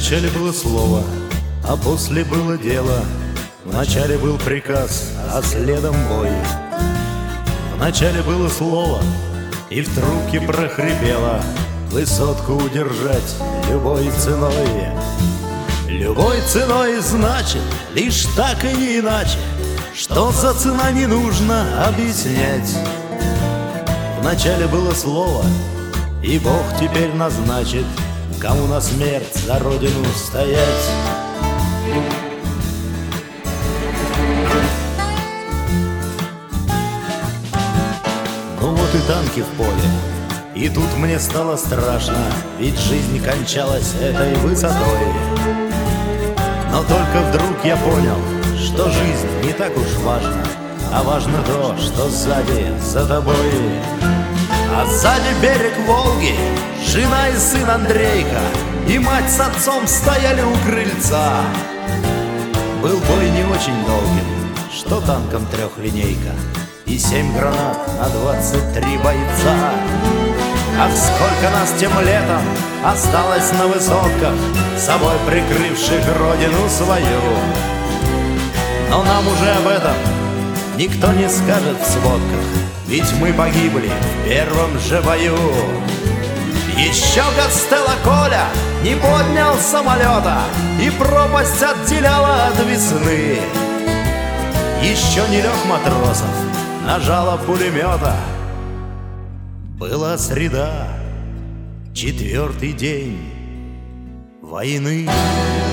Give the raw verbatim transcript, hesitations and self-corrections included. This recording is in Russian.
Вначале было слово, а после было дело. Вначале был приказ, а следом бой. Вначале было слово, и в трубке прохрипело: высотку удержать любой ценой. Любой ценой значит лишь так и не иначе. Что за цена, не нужно объяснять. Вначале было слово, и Бог теперь назначит, кому на смерть за родину стоять. Ну вот и танки в поле, и тут мне стало страшно, ведь жизнь кончалась этой высотой. Но только вдруг я понял, что жизнь не так уж важна, а важно то, что сзади за тобой. А сзади берег Волги, жена и сын Андрейка, и мать с отцом стояли у крыльца. Был бой не очень долгим, что танком трехлинейка, и семь гранат на двадцать три бойца. А сколько нас тем летом осталось на высотках, собой прикрывших родину свою. Но нам уже об этом никто не скажет в сводках, ведь мы погибли в первом же бою. Еще Гастелло Коля не поднял самолета, и пропасть отделяла от весны. Еще не лег Матросов на жало пулемета. Была среда, четвертый день войны.